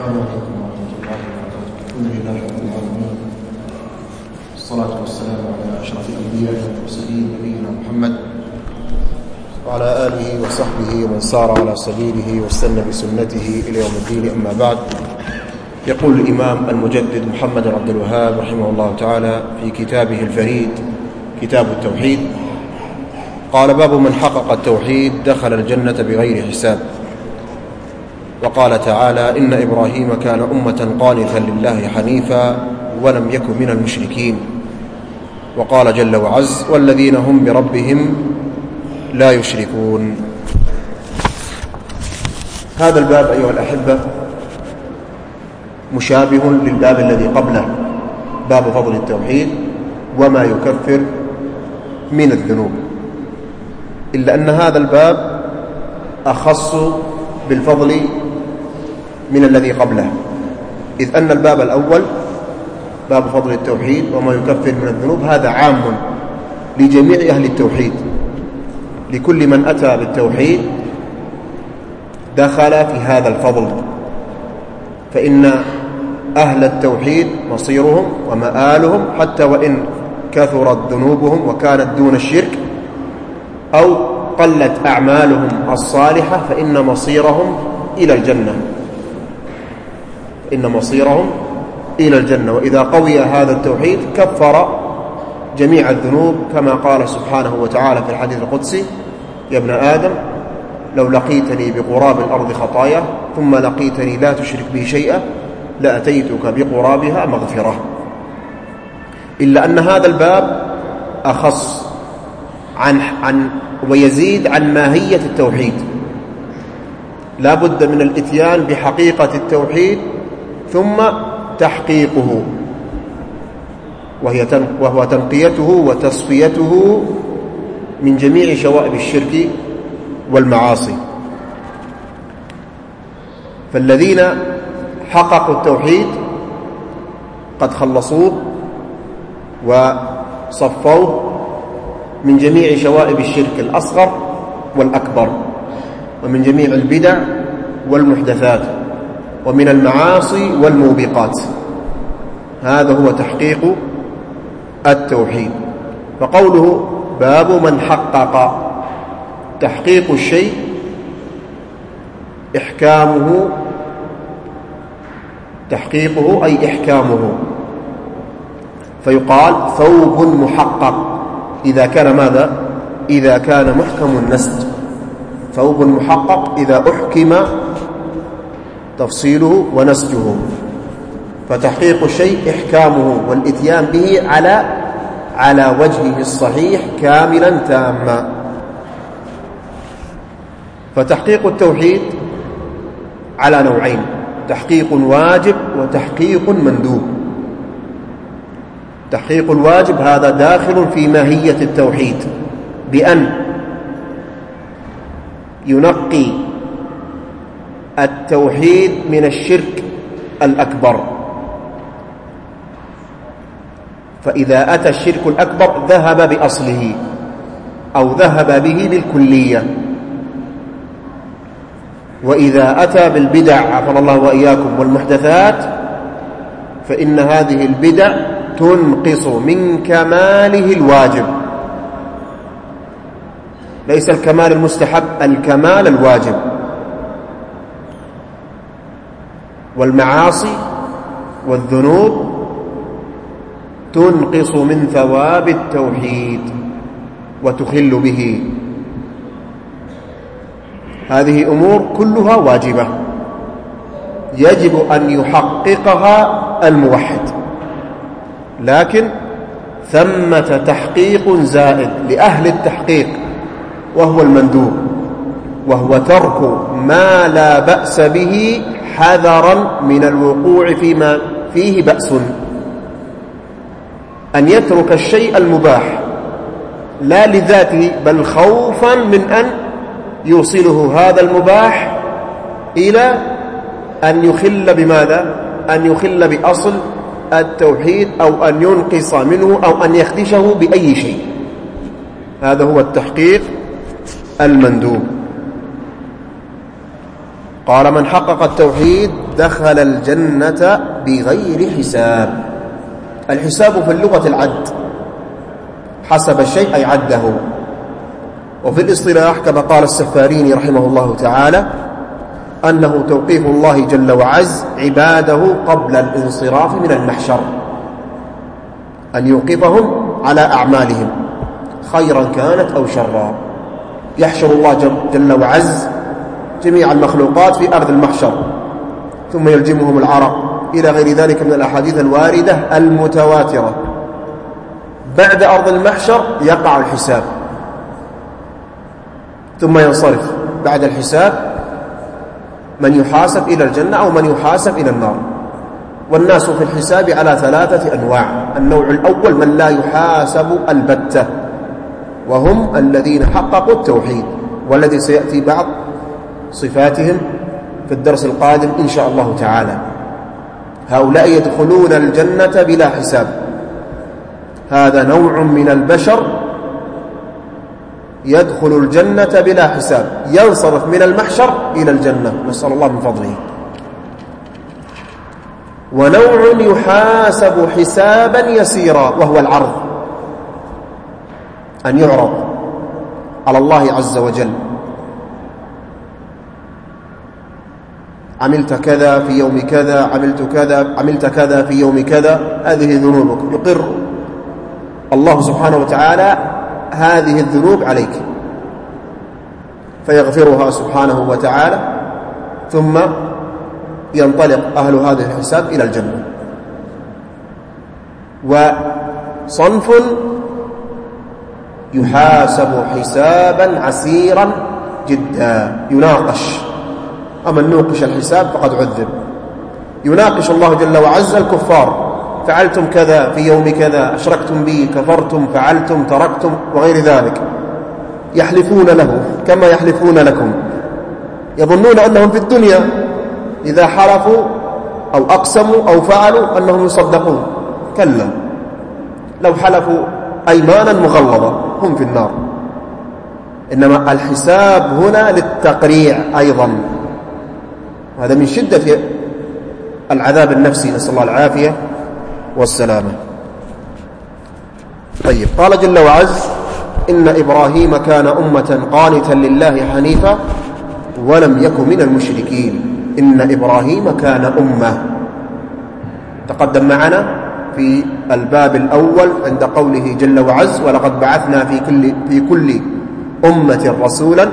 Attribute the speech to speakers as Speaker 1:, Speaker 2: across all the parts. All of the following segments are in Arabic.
Speaker 1: السلام عليكم ورحمة الله وبركاته. الحمد لله رب العالمين، والصلاة والسلام على أشرف الأنبياء والمرسلين نبينا محمد وعلى آله وصحبه ومن سار على سبيله واستنى بسنته إلى يوم الدين. أما بعد، يقول الإمام المجدد محمد عبد الوهاب رحمه الله تعالى في كتابه الفريد كتاب التوحيد، قال: باب من حقق التوحيد دخل الجنة بغير حساب. وقال تعالى: إن إبراهيم كان أمة قانتا لله حنيفا ولم يكن من المشركين. وقال جل وعز: والذين هم بربهم لا يشركون. هذا الباب أيها الأحبة مشابه للباب الذي قبله، باب فضل التوحيد وما يكفر من الذنوب، إلا أن هذا الباب أخص بالفضل من الذي قبله، إذ أن الباب الأول باب فضل التوحيد وما يكفر من الذنوب هذا عام لجميع أهل التوحيد، لكل من أتى بالتوحيد دخل في هذا الفضل، فإن أهل التوحيد مصيرهم ومآلهم حتى وإن كثرت ذنوبهم وكانت دون الشرك أو قلت أعمالهم الصالحة، فإن مصيرهم إلى الجنة، وإذا قوي هذا التوحيد كفر جميع الذنوب، كما قال سبحانه وتعالى في الحديث القدسي: يا ابن آدم لو لقيتني بقراب الأرض خطايا ثم لقيتني لا تشرك بي شيئا لأتيتك بقرابها مغفرة. إلا أن هذا الباب أخص ويزيد عن ماهية التوحيد، لا بد من الإتيان بحقيقة التوحيد ثم تحقيقه، وهو تنقيته وتصفيته من جميع شوائب الشرك والمعاصي. فالذين حققوا التوحيد قد خلصوه وصفوه من جميع شوائب الشرك الأصغر والأكبر، ومن جميع البدع والمحدثات، ومن المعاصي والموبقات. هذا هو تحقيق التوحيد. فقوله باب من حقق، تحقيق الشيء تحقيقه أي إحكامه، فيقال ثوب محقق إذا كان ماذا؟ إذا كان محكم النسج. ثوب محقق إذا أحكم تفصيله ونسجه، فتحقيق الشيء إحكامه والإتيان به على وجهه الصحيح كاملا تاما. فتحقيق التوحيد على نوعين: تحقيق واجب وتحقيق مندوب. تحقيق الواجب هذا داخل في ماهية التوحيد، بأن ينقي التوحيد من الشرك الأكبر، فإذا أتى الشرك الأكبر ذهب بأصله أو ذهب به بالكلية. وإذا أتى بالبدع عافانا الله وإياكم والمحدثات، فإن هذه البدع تنقص من كماله الواجب، ليس الكمال المستحب، الكمال الواجب. والمعاصي والذنوب تنقص من ثواب التوحيد وتخل به. هذه أمور كلها واجبة يجب أن يحققها الموحد، لكن ثمة تحقيق زائد لأهل التحقيق وهو المندوب، وهو ترك ما لا بأس به حذرا من الوقوع فيما فيه بأس. أن يترك الشيء المباح لا لذاته، بل خوفا من أن يوصله هذا المباح إلى أن يخل بماذا؟ أن يخل بأصل التوحيد، أو أن ينقص منه، أو أن يخدشه بأي شيء. هذا هو التحقيق المندوب. قال من حقق التوحيد دخل الجنة بغير حساب. الحساب في اللغة العد، حسب الشيء أي عده، وفي الاصطلاح كما قال السفاريني رحمه الله تعالى أنه توقيف الله جل وعز عباده قبل الانصراف من المحشر، أن يوقفهم على أعمالهم خيرا كانت أو شرا. يحشر الله جل وعز جميع المخلوقات في أرض المحشر ثم يلجمهم العرق إلى غير ذلك من الأحاديث الواردة المتواترة. بعد أرض المحشر يقع الحساب ثم ينصرف. بعد الحساب من يحاسب إلى الجنة أو من يحاسب إلى النار. والناس في الحساب على 3 أنواع. النوع الأول من لا يحاسب البتة، وهم الذين حققوا التوحيد، والذي سيأتي بعض صفاتهم في الدرس القادم إن شاء الله تعالى. هؤلاء يدخلون الجنة بلا حساب. هذا نوع من البشر يدخل الجنة بلا حساب، ينصرف من المحشر إلى الجنة، نسأل الله من فضله. ونوع يحاسب حسابا يسيرا، وهو العرض، أن يعرض على الله عز وجل: عملت كذا في يوم كذا، عملت كذا في يوم كذا، هذه ذنوبك. يقر الله سبحانه وتعالى هذه الذنوب عليك فيغفرها سبحانه وتعالى، ثم ينطلق أهل هذا الحساب إلى الجنة. وصنف يحاسب حسابا عسيرا جدا، يناقش. أما نوقش الحساب فقد عذب. يناقش الله جل وعز الكفار: فعلتم كذا في يوم كذا، أشركتم بي، كفرتم، فعلتم، تركتم، وغير ذلك. يحلفون له كما يحلفون لكم، يظنون أنهم في الدنيا إذا حلفوا أو أقسموا أو فعلوا أنهم يصدقون. كلا، لو حلفوا أيمانا مغلظة هم في النار. إنما الحساب هنا للتقريع أيضا. هذا من شدة العذاب النفسي، نسأل الله العافية والسلامة. طيب، قال جل وعز: إن إبراهيم كان أمة قانتا لله حنيفا ولم يكن من المشركين. إن إبراهيم كان أمة. تقدم معنا في الباب الأول عند قوله جل وعز: ولقد بعثنا في كل أمة رسولا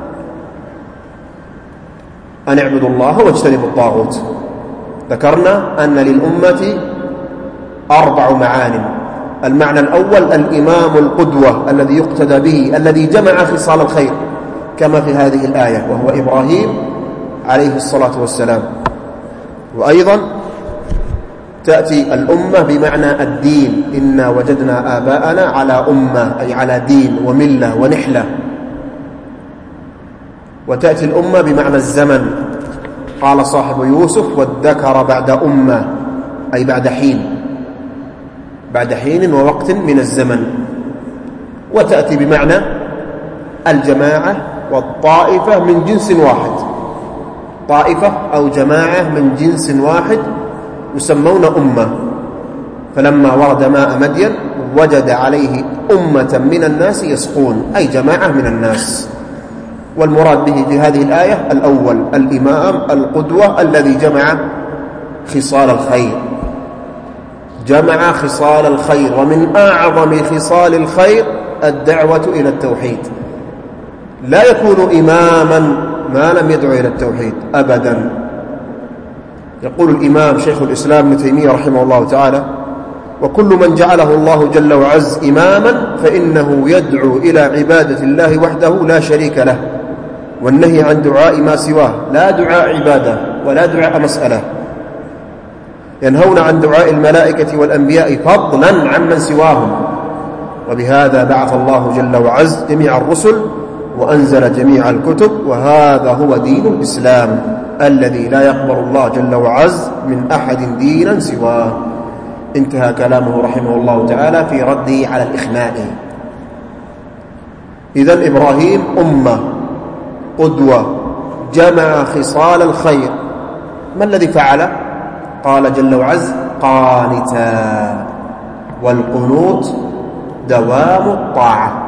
Speaker 1: أن اعبدوا الله واجتنبوا الطاغوت. ذكرنا أن للأمة 4 معان. المعنى الأول: الإمام القدوة الذي يقتدى به، الذي جمع خصال الخير كما في هذه الآية، وهو إبراهيم عليه الصلاة والسلام. وأيضا تأتي الأمة بمعنى الدين: إنا وجدنا آباءنا على أمة، أي على دين وملة ونحلة. وتأتي الأمة بمعنى الزمن، قال صاحب يوسف: وادكر بعد أمة، أي بعد حين، بعد حين ووقت من الزمن. وتأتي بمعنى الجماعة والطائفة من جنس واحد. طائفة أو جماعة من جنس واحد يسمون أمة. فلما ورد ماء مدين وجد عليه أمة من الناس يسقون، أي جماعة من الناس. والمراد به في هذه الآية الأول: الإمام القدوة الذي جمع خصال الخير. جمع خصال الخير، ومن أعظم خصال الخير الدعوة إلى التوحيد. لا يكون إماما ما لم يدعو إلى التوحيد أبدا. يقول الإمام شيخ الإسلام ابن تيمية رحمه الله تعالى: وكل من جعله الله جل وعز إماما فإنه يدعو إلى عبادة الله وحده لا شريك له، والنهي عن دعاء ما سواه، لا دعاء عبادة ولا دعاء مسألة. ينهون عن دعاء الملائكة والأنبياء فضلا عمن سواهم. وبهذا بعث الله جل وعز جميع الرسل وأنزل جميع الكتب، وهذا هو دين الإسلام الذي لا يقبل الله جل وعز من أحد دينا سواه. انتهى كلامه رحمه الله تعالى في رده على الإخناء. إذن إبراهيم أمة قدوة جمع خصال الخير. ما الذي فعل؟ قال جل وعز قانتا. والقنوت دوام الطاعة،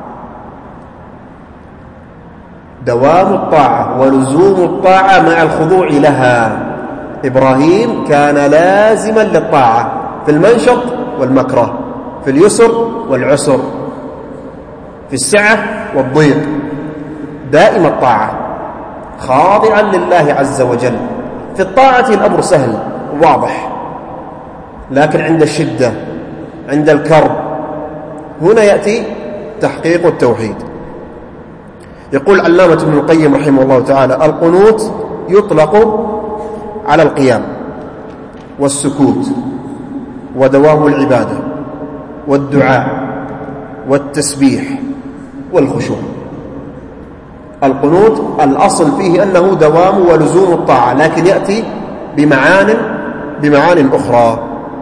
Speaker 1: دوام الطاعة ولزوم الطاعة مع الخضوع لها. إبراهيم كان لازما للطاعة في المنشط والمكره، في اليسر والعسر، في السعة والضيق، دائم الطاعة، خاضعا لله عز وجل. في الطاعة الأمر سهل واضح، لكن عند الشدة، عند الكرب، هنا يأتي تحقيق التوحيد. يقول علامة ابن القيم رحمه الله تعالى: القنوت يطلق على القيام والسكوت ودوام العبادة والدعاء والتسبيح والخشوع. القنوت الأصل فيه أنه دوام ولزوم الطاعة، لكن يأتي بمعان أخرى.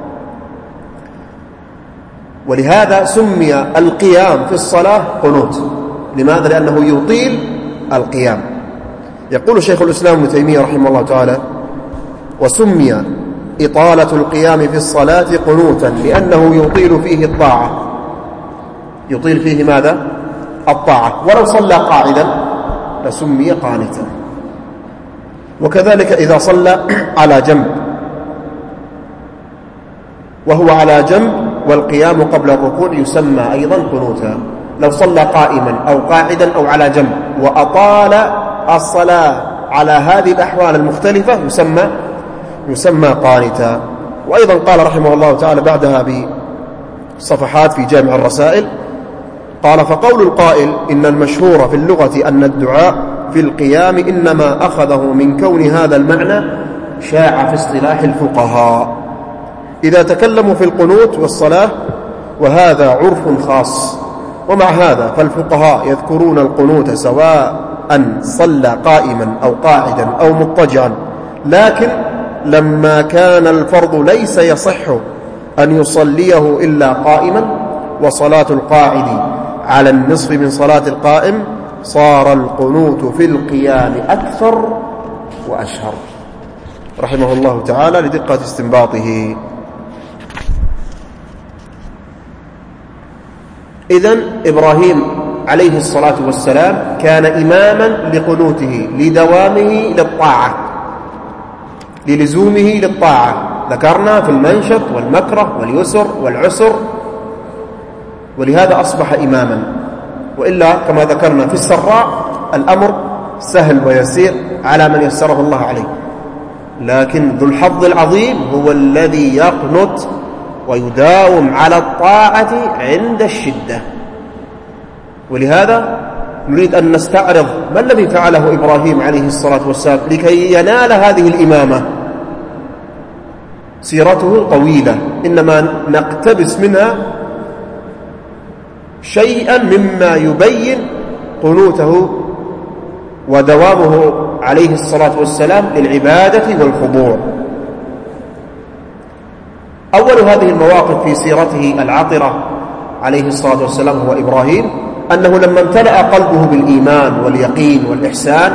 Speaker 1: ولهذا سمي القيام في الصلاة قنوت. لماذا؟ لأنه يطيل القيام. يقول شيخ الإسلام ابن تيمية رحمه الله تعالى: وسمي إطالة القيام في الصلاة قنوتا لأنه يطيل فيه الطاعة. يطيل فيه ماذا؟ الطاعة. ولو صلى قاعدا لسمي قانتا. وكذلك إذا صلى على جنب وهو على جنب والقيام قبل الركوع يسمى أيضا قنوتا. لو صلى قائما أو قاعدا أو على جنب وأطال الصلاة على هذه الأحوال المختلفة يسمى قانتا. وأيضا قال رحمه الله تعالى بعدها بصفحات في جامع الرسائل، قال: فقول القائل إن المشهور في اللغة أن الدعاء في القيام إنما أخذه من كون هذا المعنى شاع في اصطلاح الفقهاء إذا تكلموا في القنوت والصلاة، وهذا عرف خاص. ومع هذا فالفقهاء يذكرون القنوت سواء صلى قائما أو قاعدا أو مضطجعا، لكن لما كان الفرض ليس يصح أن يصليه إلا قائما، وصلاة القاعد على النصف من صلاة القائم، صار القنوت في القيام أكثر وأشهر. رحمه الله تعالى لدقة استنباطه. إذن إبراهيم عليه الصلاة والسلام كان إماما لقنوته لدوامه للطاعة، للزومه للطاعة. ذكرنا في المنشط والمكره واليسر والعسر، ولهذا أصبح إماما. وإلا كما ذكرنا في السراء الأمر سهل ويسير على من يسره الله عليه، لكن ذو الحظ العظيم هو الذي يقنت ويداوم على الطاعة عند الشدة. ولهذا نريد أن نستعرض ما الذي فعله إبراهيم عليه الصلاة والسلام لكي ينال هذه الإمامة. سيرته طويلة، إنما نقتبس منها شيئا مما يبين قنوته ودوامه عليه الصلاة والسلام للعبادة والخضوع. أول هذه المواقف في سيرته العطرة عليه الصلاة والسلام هو إبراهيم، أنه لما امتلأ قلبه بالإيمان واليقين والإحسان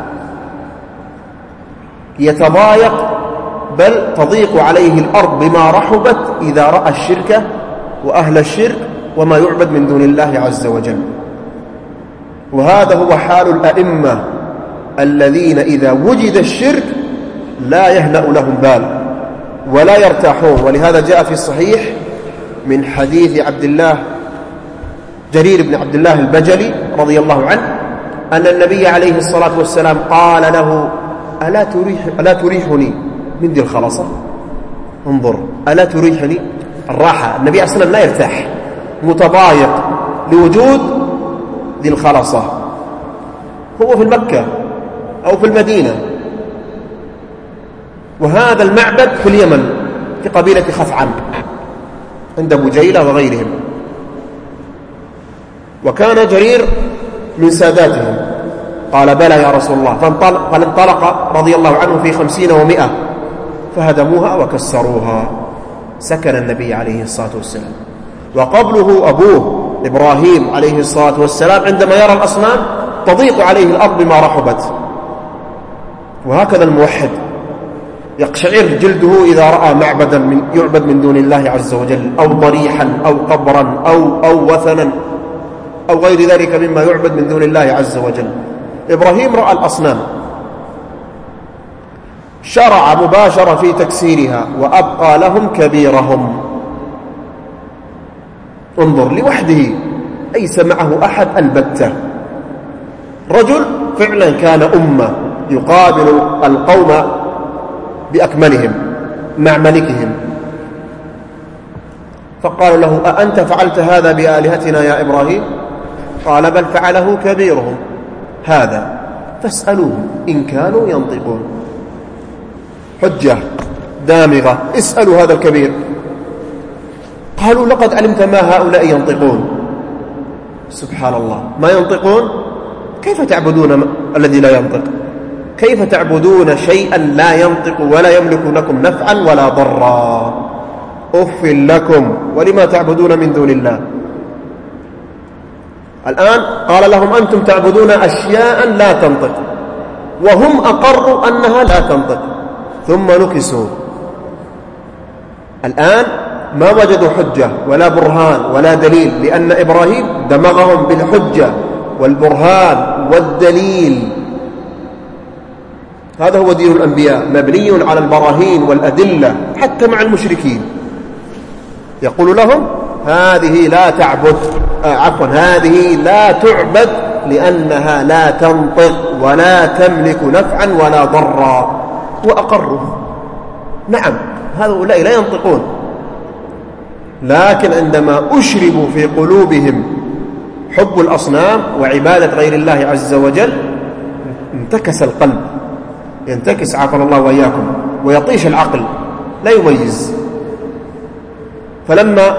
Speaker 1: يتضايق، بل تضيق عليه الأرض بما رحبت إذا رأى الشرك وأهل الشرك وما يعبد من دون الله عز وجل. وهذا هو حال الأئمة الذين إذا وجد الشرك لا يهنأ لهم بال ولا يرتاحون. ولهذا جاء في الصحيح من حديث جرير بن عبد الله البجلي رضي الله عنه أن النبي عليه الصلاة والسلام قال له: ألا تريحني من ذي الخلصة؟ انظر، ألا تريحني؟ الراحة. النبي أصلا لا يرتاح، متضايق لوجود ذي الخلصة. هو في مكة أو في المدينة، وهذا المعبد في اليمن في قبيلة خثعم عند بجيلة وغيرهم. وكان جرير من ساداتهم. قال: بلى يا رسول الله. فانطلق رضي الله عنه في 50 و100 فهدموها وكسروها. سكن النبي عليه الصلاة والسلام، وقبله أبوه إبراهيم عليه الصلاة والسلام عندما يرى الأصنام تضيق عليه الأرض بما رحبت، وهكذا الموحد يقشعر جلده إذا رأى معبدا يعبد من دون الله عز وجل، أو ضريحا أو قبرا أو وثنا أو غير ذلك مما يعبد من دون الله عز وجل. إبراهيم رأى الأصنام، شرع مباشرة في تكسيرها وأبقى لهم كبيرهم. انظر، لوحده ليس معه أحد البتة، رجل فعلا كان أمة يقابل القوم بأكملهم مع ملكهم، فقال له: أأنت فعلت هذا بآلهتنا يا إبراهيم؟ قال: بل فعله كبيرهم هذا فاسألوهم إن كانوا ينطقون. حجة دامغة، اسألوا هذا الكبير. قالوا: لقد علمت ما هؤلاء ينطقون. سبحان الله، ما ينطقون؟ كيف تعبدون الذي لا ينطق؟ كيف تعبدون شيئا لا ينطق ولا يملك لكم نفعا ولا ضرا؟ أف لكم ولما تعبدون من دون الله. الآن قال لهم: أنتم تعبدون أشياء لا تنطق، وهم أقروا أنها لا تنطق، ثم نكسوا. الآن ما وجدوا حجة ولا برهان ولا دليل، لأن إبراهيم دمغهم بالحجة والبرهان والدليل. هذا هو دين الأنبياء، مبني على البراهين والأدلة حتى مع المشركين. يقول لهم: هذه لا تعبد، هذه لا تعبد لأنها لا تنطق ولا تملك نفعا ولا ضرا. وأقروا، نعم هؤلاء لا ينطقون، لكن عندما أشربوا في قلوبهم حب الأصنام وعبادة غير الله عز وجل انتكس القلب، ينتكس عافانا الله وإياكم، ويطيش العقل لا يميز. فلما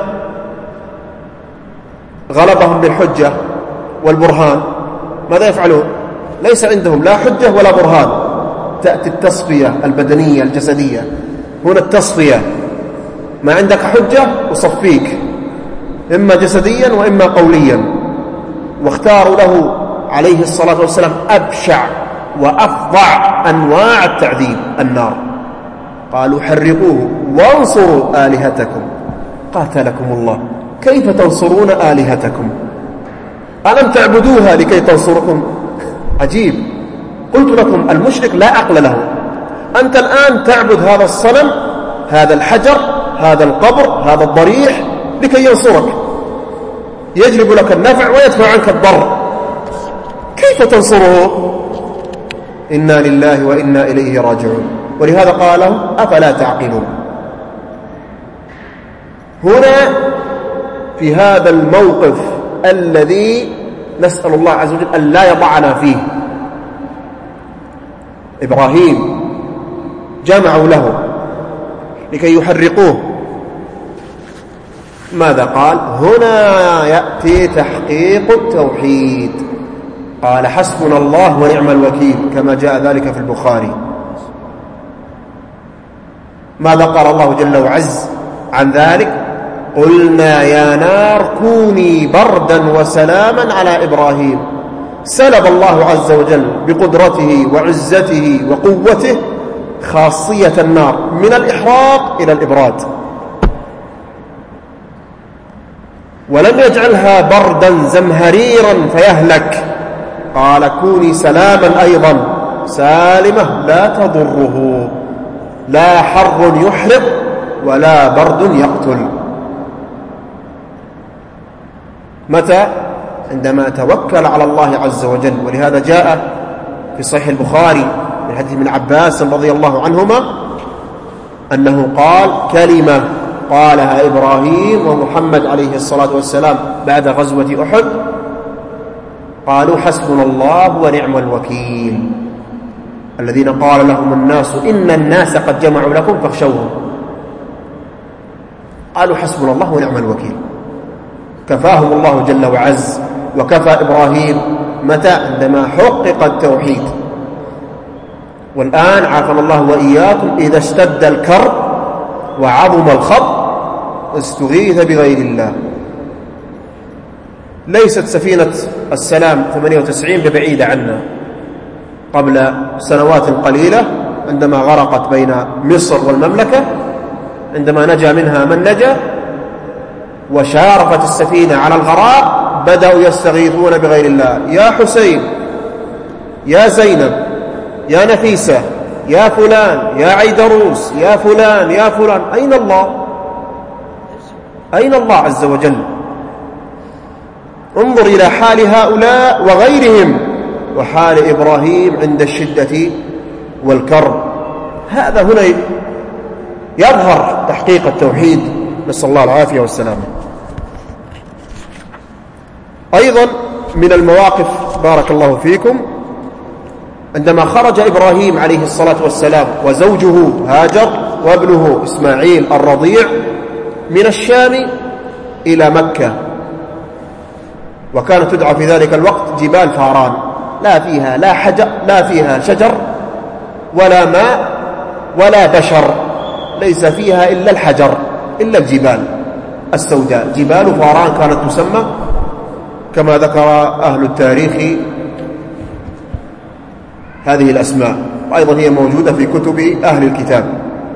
Speaker 1: غلبهم بالحجة والبرهان ماذا يفعلون؟ ليس عندهم لا حجة ولا برهان، تأتي التصفية البدنية الجسدية. هنا التصفية، ما عندك حجة وصفيك، إما جسديا وإما قوليا. واختاروا له عليه الصلاة والسلام أبشع وأفظع أنواع التعذيب، النار. قالوا: حرقوه وانصروا آلهتكم. قاتلكم الله، كيف تنصرون آلهتكم؟ ألم تعبدوها لكي تنصركم؟ عجيب. قلت لكم المشرك لا عقل له. أنت الآن تعبد هذا الصنم، هذا الحجر، هذا القبر، هذا الضريح لكي ينصرك، يجلب لك النفع ويدفع عنك الضر. كيف تنصره؟ إنا لله وإنا إليه راجعون. ولهذا قال لهم: أفلا تعقلون. هنا في هذا الموقف الذي نسأل الله عز وجل أن لا يضعنا فيه، إبراهيم جمعوا له لكي يحرقوه. ماذا قال؟ هنا يأتي تحقيق التوحيد. قال: حسبنا الله ونعم الوكيل، كما جاء ذلك في البخاري. ماذا قال الله جل وعز عن ذلك؟ قلنا يا نار كوني بردا وسلاما على إبراهيم. سلب الله عز وجل بقدرته وعزته وقوته خاصية النار من الإحراق إلى الإبراد، ولم يجعلها بردا زمهريرا فيهلك. قال: كوني سلاما أيضا، سالمة لا تضره، لا حر يحرق ولا برد يقتل. متى؟ عندما توكل على الله عز وجل. ولهذا جاء في صحيح البخاري من حديث ابن عباس رضي الله عنهما أنه قال كلمة قالها إبراهيم ومحمد عليه الصلاة والسلام بعد غزوة أحد، قالوا: حسبنا الله ونعم الوكيل. الذين قال لهم الناس إن الناس قد جمعوا لكم فاخشوهم، قالوا: حسبنا الله ونعم الوكيل. كفاهم الله جل وعز وكفى إبراهيم. متى؟ عندما حقق التوحيد. والآن عافانا الله وإياكم إذا اشتد الكرب وعظم الخط استغيث بغير الله. ليست سفينة السلام 98 ببعيدة عنا، قبل سنوات قليلة عندما غرقت بين مصر والمملكة، عندما نجا منها من نجا وشارفت السفينة على الغراء بدأوا يستغيثون بغير الله: يا حسين، يا زينب، يا نفيسة، يا فلان، يا عيدروس، يا فلان، يا فلان. أين الله؟ أين الله عز وجل؟ انظر إلى حال هؤلاء وغيرهم وحال إبراهيم عند الشدة والكرب. هذا هنا يظهر تحقيق التوحيد، نسأل الله العافية والسلامة. أيضا من المواقف بارك الله فيكم عندما خرج إبراهيم عليه الصلاة والسلام وزوجه هاجر وابنه إسماعيل الرضيع من الشام إلى مكة، وكانت تدعى في ذلك الوقت جبال فاران، لا فيها شجر ولا ماء ولا بشر، ليس فيها إلا الحجر، إلا الجبال السوداء. جبال فاران كانت تسمى كما ذكر أهل التاريخ هذه الأسماء، وأيضا هي موجودة في كتب أهل الكتاب.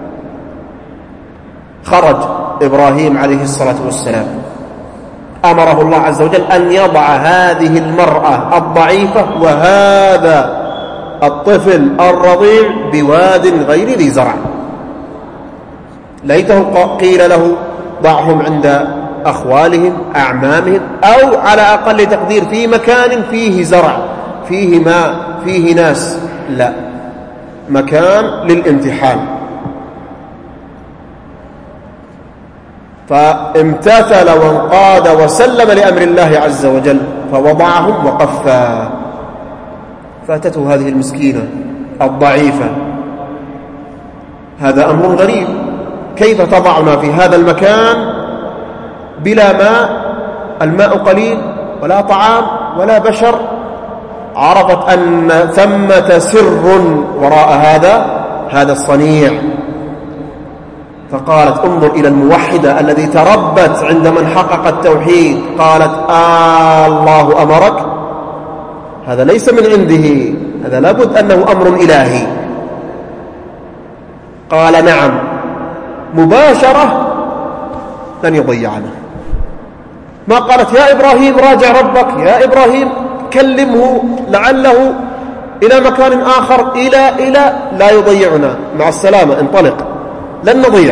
Speaker 1: خرج إبراهيم عليه الصلاة والسلام، أمره الله عز وجل أن يضع هذه المرأة الضعيفة وهذا الطفل الرضيع بواد غير ذي زرع. ليته قيل له ضعهم عند أخوالهم أعمامهم، أو على أقل تقدير في مكان فيه زرع، فيه ماء، فيه ناس. لا، مكان للامتحان. فامتثل وانقاد وسلم لأمر الله عز وجل فوضعهم وقفا. فاتته هذه المسكينة الضعيفة، هذا أمر غريب، كيف تضعنا في هذا المكان بلا ماء، الماء قليل ولا طعام ولا بشر؟ عرفت أن ثمة سر وراء هذا الصنيع، فقالت: انظر إلى الموحدة الذي تربت عند من حقق التوحيد. قالت: الله أمرك؟ هذا ليس من عنده، هذا لابد أنه أمر إلهي. قال: نعم. مباشرة لن يضيعنا. ما قالت: يا إبراهيم راجع ربك، يا إبراهيم كلمه لعله إلى مكان آخر، إلى لا يضيعنا، مع السلامة، انطلق، لن نضيع.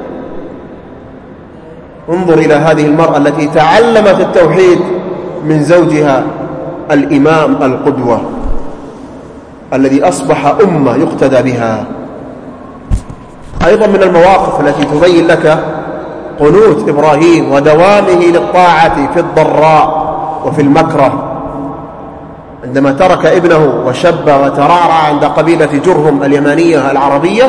Speaker 1: انظر إلى هذه المرأة التي تعلمت التوحيد من زوجها الإمام القدوة الذي أصبح أمة يقتدى بها. أيضا من المواقف التي تبين لك قنوت إبراهيم ودوامه للطاعة في الضراء وفي المكره، عندما ترك ابنه وشب وترعرع عند قبيلة جرهم اليمانية العربية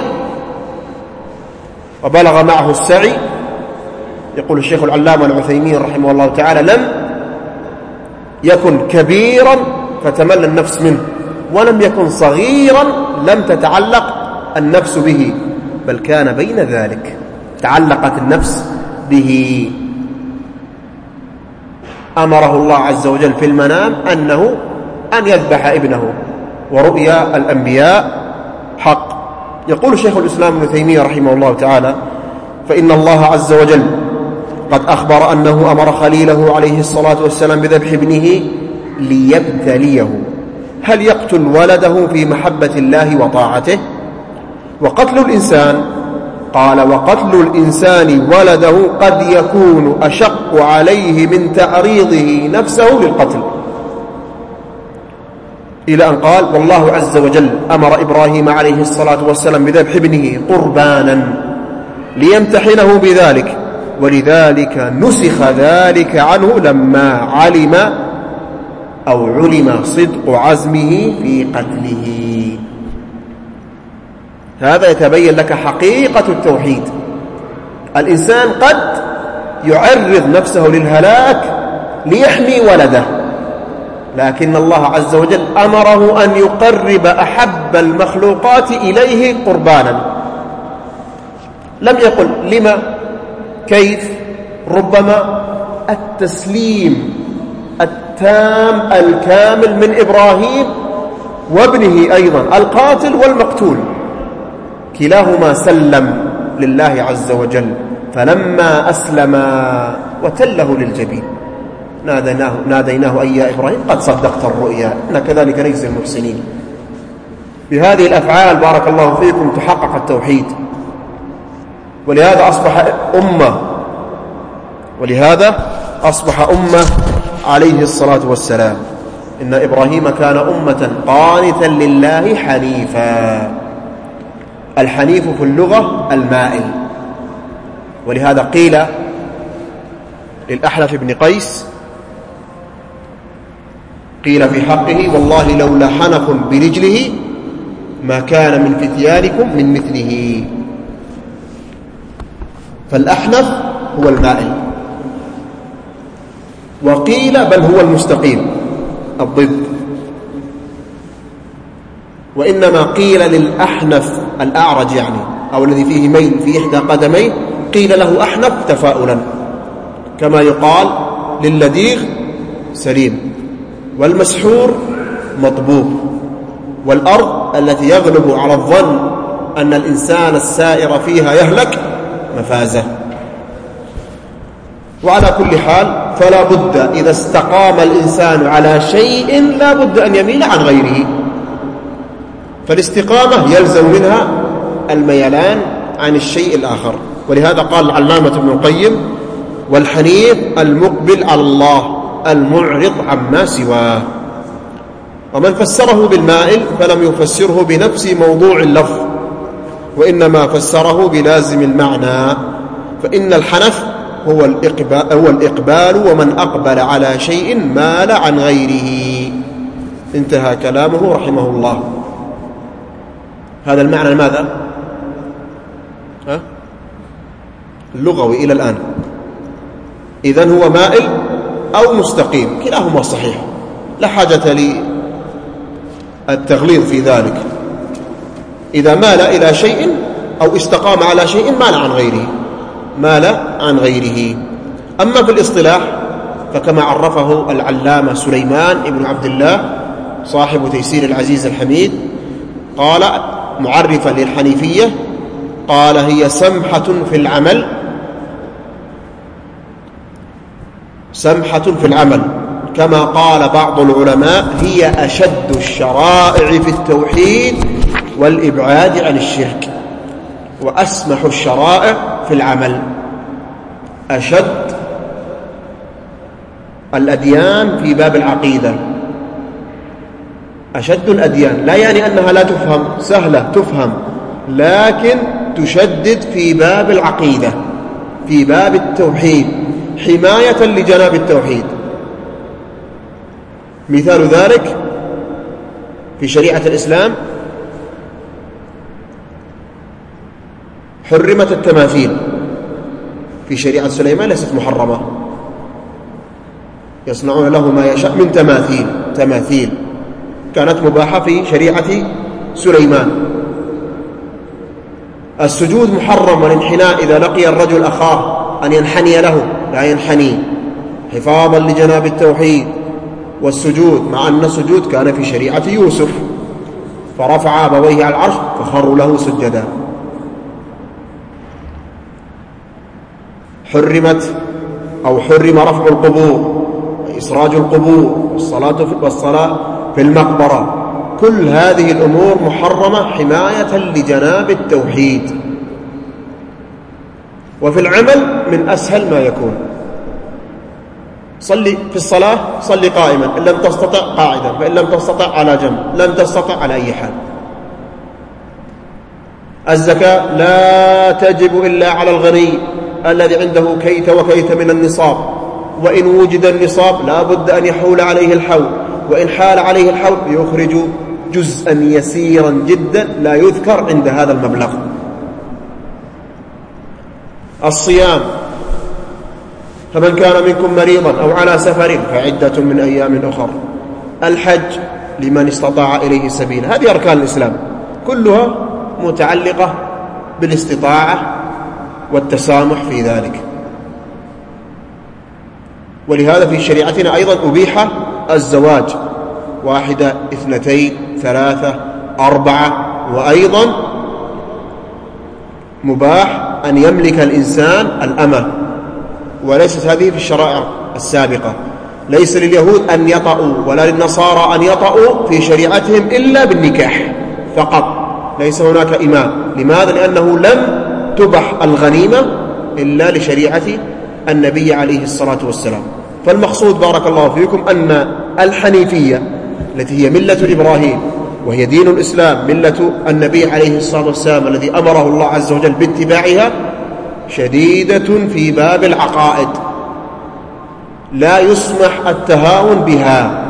Speaker 1: وبلغ معه السعي. يقول الشيخ العلامة العثيمين رحمه الله تعالى: لم يكن كبيرا فتمل النفس منه، ولم يكن صغيرا لم تتعلق النفس به، بل كان بين ذلك، تعلقت النفس به. أمره الله عز وجل في المنام أن يذبح ابنه، ورؤيا الأنبياء حق. يقول شيخ الإسلام ابن تيمية رحمه الله تعالى: فإن الله عز وجل قد أخبر أنه أمر خليله عليه الصلاة والسلام بذبح ابنه ليبتليه، هل يقتل ولده في محبة الله وطاعته؟ وقتل الإنسان، قال: وقتل الإنسان ولده قد يكون أشق عليه من تعريضه نفسه للقتل، إلى أن قال: والله عز وجل أمر إبراهيم عليه الصلاة والسلام بذبح ابنه قربانا ليمتحنه بذلك، ولذلك نسخ ذلك عنه لما علم صدق عزمه في قتله. هذا يتبين لك حقيقة التوحيد. الإنسان قد يعرض نفسه للهلاك ليحمي ولده، لكن الله عز وجل أمره أن يقرب أحب المخلوقات إليه قربانا. لم يقل لما، كيف، ربما. التسليم التام الكامل من إبراهيم وابنه أيضا القاتل والمقتول كلاهما سلم لله عز وجل، فلما أسلما وتله للجبين ناديناه أي يا إبراهيم قد صدقت الرؤيا إنا كذلك نجزي المحسنين. بهذه الأفعال بارك الله فيكم تحقق التوحيد، ولهذا أصبح أمة عليه الصلاة والسلام. إن إبراهيم كان أمة قانتا لله حنيفا. الحنيف في اللغة المائل، ولهذا قيل للأحنف بن قيس قيل في حقه والله لولا حنف برجله ما كان من فتيانكم من مثله. فالأحنف هو المائل، وقيل بل هو المستقيم الضد. وإنما قيل للأحنف الأعرج يعني أو الذي فيه ميل في إحدى قدميه قيل له أحنف تفاؤلا، كما يقال للذيغ سليم والمسحور مطبوب، والأرض التي يغلب على الظن أن الإنسان السائر فيها يهلك مفازة. وعلى كل حال فلا بد إذا استقام الإنسان على شيء لا بد أن يميل عن غيره، فالاستقامة يلزم منها الميلان عن الشيء الآخر. ولهذا قال العلامة ابن القيم والحنيف المقبل على الله المعرض عما سواه. ومن فسره بالمائل فلم يفسره بنفس موضوع اللفظ، وإنما فسره بلازم المعنى، فإن الحنف هو الإقبال، ومن أقبل على شيء مال عن غيره. انتهى كلامه رحمه الله. هذا المعنى ماذا؟ اللغوي إلى الآن. إذن هو مائل أو مستقيم، كلاهما صحيح، لا حاجة للتغليظ في ذلك. إذا مال إلى شيء أو استقام على شيء مال عن غيره. أما في الاصطلاح فكما عرفه العلامة سليمان بن عبد الله صاحب تيسير العزيز الحميد، قال معرفا للحنيفية، قال هي سمحة في العمل كما قال بعض العلماء هي أشد الشرائع في التوحيد والإبعاد عن الشرك، وأسمح الشرائع في العمل. أشد الأديان في باب العقيدة، أشد الأديان لا يعني أنها لا تفهم، سهلة تفهم، لكن تشدد في باب العقيدة، في باب التوحيد، حماية لجناب التوحيد. مثال ذلك في شريعة الإسلام حرمت التماثيل، في شريعة سليمان ليست محرمة، يصنعون له ما يشاء من تماثيل كانت مباحة في شريعة سليمان. السجود محرم والانحناء إذا لقي الرجل أخاه أن ينحني له لا ينحني حفاظا لجناب التوحيد. والسجود مع أن السجود كان في شريعة يوسف، فرفع أبويه على العرش فخروا له سجدا. حرم رفع القبور وإسراج القبور والصلاة في المقبرة. كل هذه الأمور محرمة حماية لجناب التوحيد. وفي العمل من أسهل ما يكون، صلي في الصلاة صلي قائما، إن لم تستطع قاعدا، فإن لم تستطع على جنب، لم تستطع على أي حال. الزكاة لا تجب إلا على الغني الذي عنده كيت وكيت من النصاب، وإن وجد النصاب لا بد أن يحول عليه الحول، وإن حال عليه الحول يخرج جزءا يسيرا جدا لا يذكر عند هذا المبلغ. الصيام فمن كان منكم مريضا أو على سفر فعدة من أيام أخر. الحج لمن استطاع إليه سبيل. هذه أركان الإسلام كلها متعلقة بالاستطاعة والتسامح في ذلك. ولهذا في شريعتنا أيضا أبيح الزواج، 1 2 3 4. وأيضا مباح أن يملك الإنسان الأمة، وليست هذه في الشرائع السابقة. ليس لليهود أن يطأوا ولا للنصارى أن يطأوا في شريعتهم إلا بالنكاح فقط، ليس هناك إمام. لماذا؟ لأنه لم تبح الغنيمة إلا لشريعة النبي عليه الصلاة والسلام. فالمقصود بارك الله فيكم أن الحنيفية التي هي ملة إبراهيم وهي دين الإسلام، ملة النبي عليه الصلاة والسلام الذي أمره الله عز وجل باتباعها، شديدة في باب العقائد، لا يسمح التهاون بها.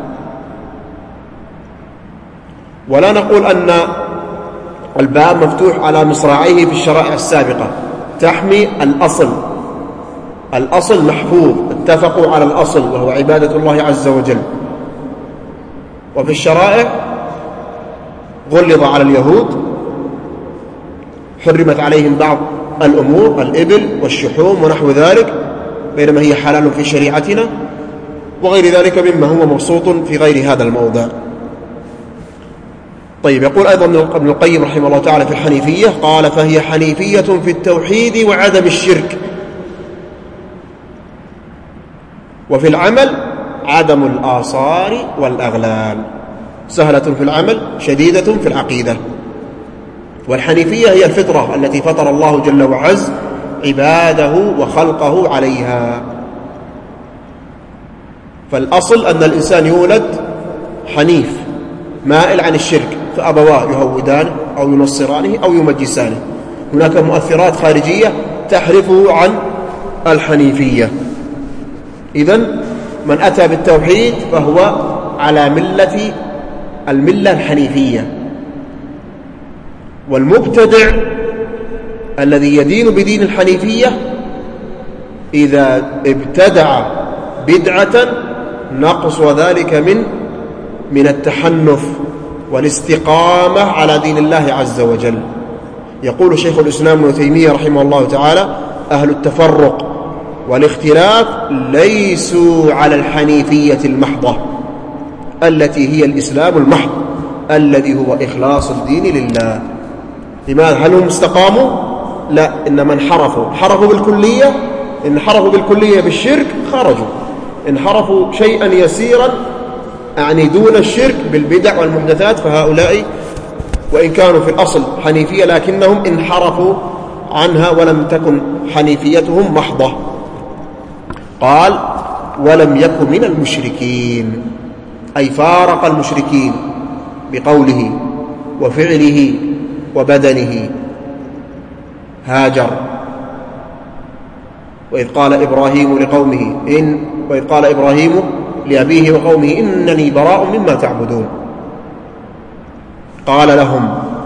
Speaker 1: ولا نقول أن الباب مفتوح على مصراعيه في الشرائع السابقة، تحمي الأصل محفوظ، اتفقوا على الأصل وهو عبادة الله عز وجل. وفي الشرائع غلظ على اليهود، حرمت عليهم بعض الأمور، الإبل والشحوم ونحو ذلك، بينما هي حلال في شريعتنا، وغير ذلك مما هو مبسوط في غير هذا الموضع. طيب، يقول أيضا ابن القيم رحمه الله تعالى في الحنيفية، قال: فهي حنيفية في التوحيد وعدم الشرك، وفي العمل عدم الآثار والأغلال، سهلة في العمل شديدة في العقيدة. والحنيفية هي الفطرة التي فطر الله جل وعز عباده وخلقه عليها. فالأصل أن الإنسان يولد حنيف مائل عن الشرك، فأبواه يهودانه أو ينصرانه أو يمجسانه. هناك مؤثرات خارجية تحرفه عن الحنيفية. إذن من أتى بالتوحيد فهو على الملة الحنيفية. والمبتدع الذي يدين بدين الحنيفية إذا ابتدع بدعة نقص ذلك من التحنف والاستقامة على دين الله عز وجل. يقول شيخ الإسلام ابن تيمية رحمه الله تعالى: أهل التفرق والاختلاف ليسوا على الحنيفية المحضة التي هي الإسلام المحض الذي هو إخلاص الدين لله. لماذا؟ هل هم استقاموا؟ لا، إنما انحرفوا بالكلية. إن انحرفوا بالكلية بالشرك خرجوا، انحرفوا شيئا يسيرا يعني دون الشرك بالبدع والمحدثات، فهؤلاء وإن كانوا في الأصل حنيفية لكنهم انحرفوا عنها ولم تكن حنيفيتهم محضة. قال: ولم يكن من المشركين، أي فارق المشركين بقوله وفعله وبدنه. هاجر. وإذ قال إبراهيم لأبيه وقومه إنني براء مما تعبدون. قال لهم،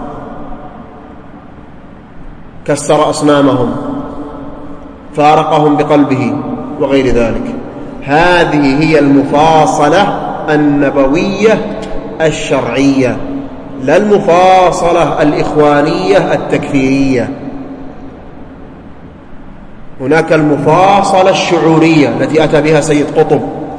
Speaker 1: كسر أصنامهم، فارقهم بقلبه وغير ذلك. هذه هي المفاصلة النبوية الشرعية، لا المفاصلة الإخوانية التكفيرية. هناك المفاصلة الشعورية التي أتى بها سيد قطب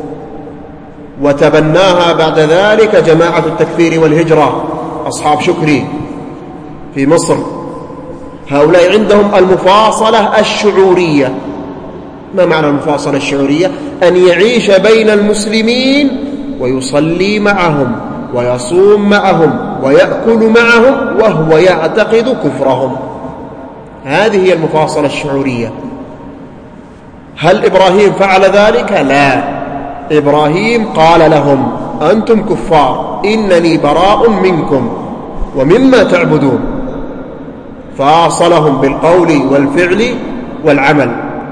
Speaker 1: وتبناها بعد ذلك جماعة التكفير والهجرة أصحاب شكري في مصر. هؤلاء عندهم المفاصلة الشعورية. ما معنى المفاصلة الشعورية؟ أن يعيش بين المسلمين ويصلي معهم ويصوم معهم ويأكل معهم وهو يعتقد كفرهم. هذه هي المفاصلة الشعورية. هل إبراهيم فعل ذلك؟ لا. إبراهيم قال لهم: أنتم كفار، إنني براء منكم ومما تعبدون. فاصلهم بالقول والفعل والعمل.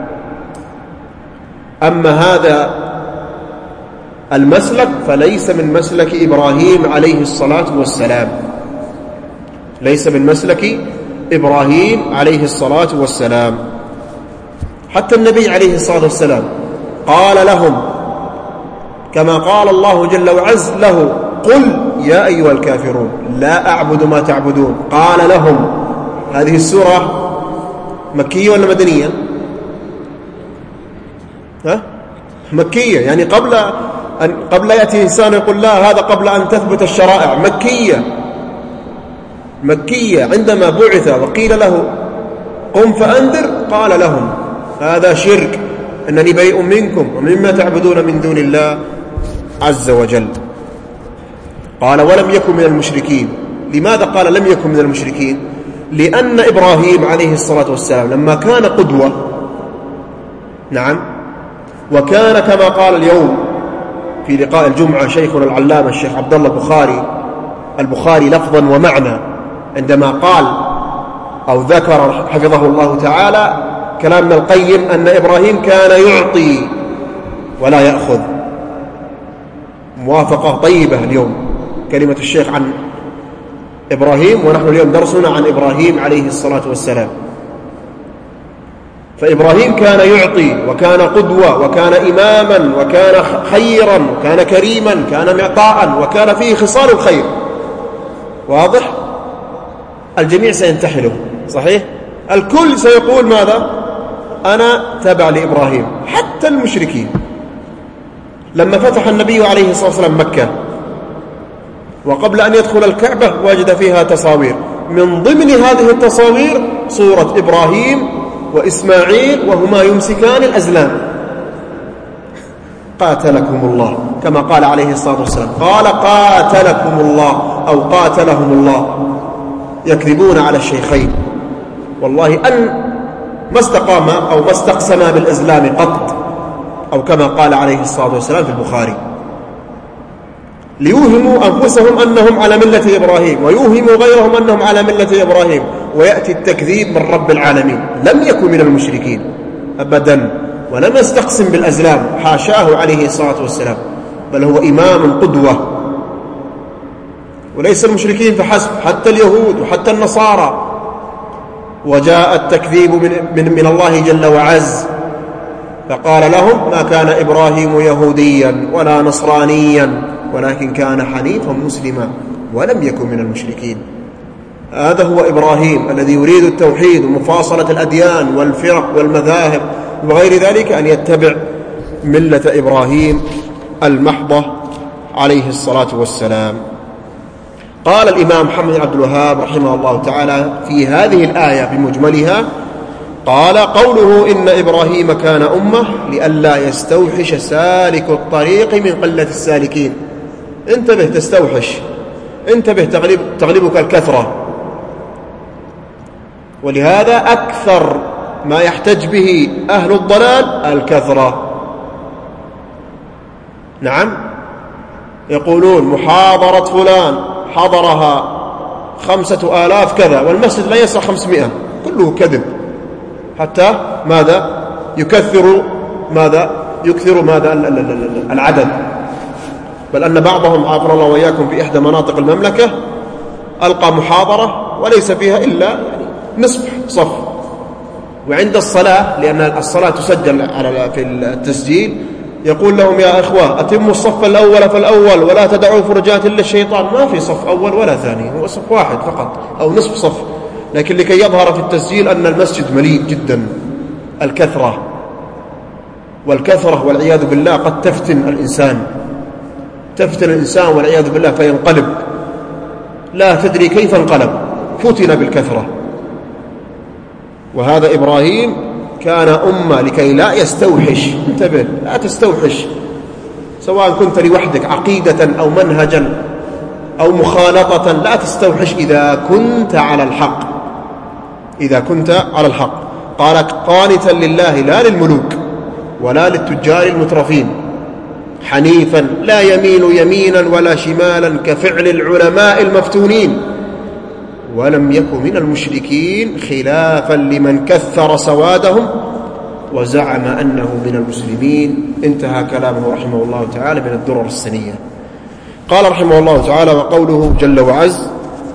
Speaker 1: أما هذا المسلك فليس من مسلك إبراهيم عليه الصلاة والسلام، ليس من مسلك إبراهيم عليه الصلاة والسلام. حتى النبي عليه الصلاة والسلام قال لهم كما قال الله جل وعز له: قل يا أيها الكافرون لا أعبد ما تعبدون. قال لهم. هذه السورة مكية ولا مدنية؟ مكية، يعني قبل يأتي إنسان يقول لا، هذا قبل أن تثبت الشرائع مكية. عندما بعث وقيل له قم فأنذر قال لهم هذا شرك، أنني بريء منكم ومما تعبدون من دون الله عز وجل. قال ولم يكن من المشركين. لماذا قال لم يكن من المشركين؟ لأن إبراهيم عليه الصلاة والسلام لما كان قدوة، نعم، وكان كما قال اليوم في لقاء الجمعة شيخنا العلامة الشيخ عبد الله البخاري لفظا ومعنى، عندما قال أو ذكر حفظه الله تعالى كلام ابن القيم أن إبراهيم كان يعطي ولا يأخذ. موافقة طيبة اليوم كلمة الشيخ عن إبراهيم، ونحن اليوم درسنا عن إبراهيم عليه الصلاة والسلام. فإبراهيم كان يعطي وكان قدوة وكان إماما وكان خيرا وكان كريما، كان معطاء وكان فيه خصال الخير. واضح؟ الجميع سينتحله، صحيح؟ الكل سيقول ماذا؟ أنا تابع لإبراهيم. حتى المشركين لما فتح النبي عليه الصلاة والسلام مكة وقبل أن يدخل الكعبة وجد فيها تصاوير، من ضمن هذه التصاوير صورة إبراهيم وإسماعيل وهما يمسكان الأزلام. قاتلكم الله، كما قال عليه الصلاة والسلام، قال قاتلكم الله أو قاتلهم الله. يكذبون على الشيخين، والله أن ما استقاما أو ما استقسما بالأزلام قط، أو كما قال عليه الصلاة والسلام في البخاري، ليوهموا أنفسهم أنهم على ملة إبراهيم ويوهموا غيرهم أنهم على ملة إبراهيم، ويأتي التكذيب من رب العالمين. لم يكن من المشركين أبدا، ولم يستقسم بالأزلام، حاشاه عليه الصلاة والسلام، بل هو إمام قدوة. وليس المشركين فحسب، حتى اليهود وحتى النصارى. وجاء التكذيب من الله جل وعز، فقال لهم ما كان إبراهيم يهوديا ولا نصرانيا ولكن كان حنيفا مسلما ولم يكن من المشركين. هذا هو إبراهيم الذي يريد التوحيد ومفاصلة الأديان والفرق والمذاهب وغير ذلك، أن يتبع ملة إبراهيم المحضة عليه الصلاة والسلام. قال الإمام محمد عبد الوهاب رحمه الله تعالى في هذه الآية بمجملها، قال قوله إن إبراهيم كان أمة لئلا يستوحش سالك الطريق من قلة السالكين. انتبه، تستوحش، انتبه، تغلبك الكثرة. ولهذا أكثر ما يحتج به أهل الضلال الكثرة. نعم، يقولون محاضرة فلان حضرها 5000 كذا والمسجد لا يسع 500، كله كذب، حتى ماذا يكثر العدد. بل أن بعضهم عافر الله وإياكم في إحدى مناطق المملكة ألقى محاضرة وليس فيها إلا نصف صف، وعند الصلاة لأن الصلاة تسجل في التسجيل يقول لهم يا إخوة أتموا الصف الأول فالأول ولا تدعوا فرجات إلا الشيطان. ما في صف أول ولا ثاني، هو صف واحد فقط أو نصف صف، لكن لكي يظهر في التسجيل أن المسجد مليء جدا. الكثرة، والكثرة والعياذ بالله قد تفتن الإنسان والعياذ بالله فينقلب، لا تدري كيف انقلب، فتن بالكثرة. وهذا إبراهيم كان أمة لكي لا يستوحش. انتبه، لا تستوحش، سواء كنت لوحدك عقيدة أو منهجا أو مخالطة، لا تستوحش إذا كنت على الحق. قال قانتا لله لا للملوك ولا للتجار المترفين، حنيفا لا يميل يمينا ولا شمالا كفعل العلماء المفتونين، ولم يكن من المشركين خلافا لمن كثر سوادهم وزعم أنه من المسلمين. انتهى كلامه رحمه الله تعالى من الدرر السنية. قال رحمه الله تعالى وقوله جل وعز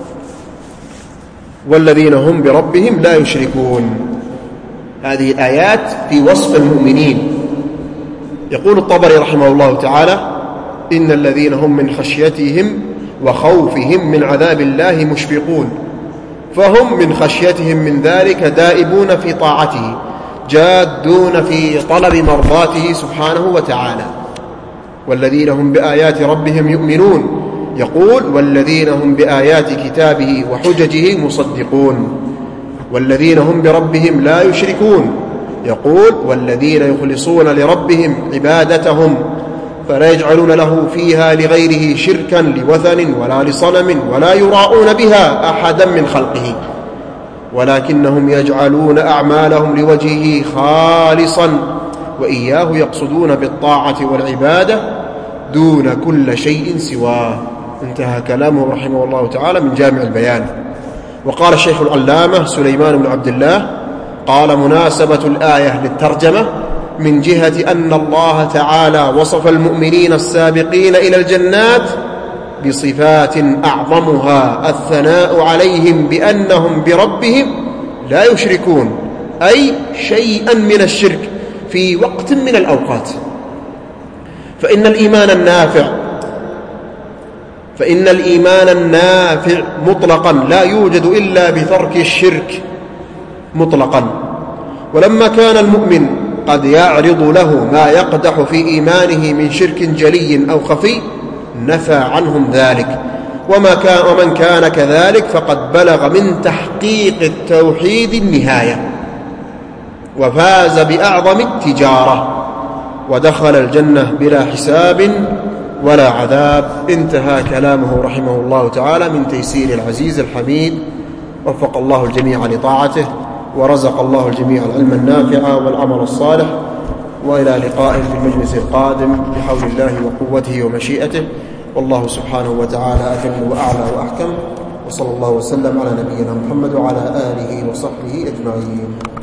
Speaker 1: والذين هم بربهم لا يشركون. هذه الآيات في وصف المؤمنين. يقول الطبري رحمه الله تعالى إن الذين هم من خشيتهم وخوفهم من عذاب الله مشفقون، فهم من خشيتهم من ذلك دائبون في طاعته جادون في طلب مرضاته سبحانه وتعالى. والذين هم بآيات ربهم يؤمنون. يقول والذين هم بآيات كتابه وحججه مصدقون. والذين هم بربهم لا يشركون. يقول والذين يخلصون لربهم عبادتهم فلا يجعلون له فيها لغيره شركا لوثن ولا لصنم ولا يراءون بها أحدا من خلقه ولكنهم يجعلون أعمالهم لوجهه خالصا وإياه يقصدون بالطاعة والعبادة دون كل شيء سواه. انتهى كلامه رحمه الله تعالى من جامع البيان. وقال الشيخ العلامة سليمان بن عبد الله قال مناسبة الآية للترجمة من جهة أن الله تعالى وصف المؤمنين السابقين إلى الجنات بصفات أعظمها الثناء عليهم بأنهم بربهم لا يشركون، أي شيئا من الشرك في وقت من الأوقات. فإن الإيمان النافع مطلقا لا يوجد إلا بترك الشرك مطلقا. ولما كان المؤمن قد يعرض له ما يقدح في إيمانه من شرك جلي أو خفي نفى عنهم ذلك، ومن كان كذلك فقد بلغ من تحقيق التوحيد النهاية وفاز بأعظم التجارة ودخل الجنة بلا حساب ولا عذاب. انتهى كلامه رحمه الله تعالى من تيسير العزيز الحميد. وفق الله الجميع لطاعته ورزق الله الجميع العلم النافع والعمل الصالح. وإلى لقاء في المجلس القادم بحول الله وقوته ومشيئته. والله سبحانه وتعالى أجل وأعلى وأحكم. وصلى الله وسلم على نبينا محمد وعلى آله وصحبه أجمعين.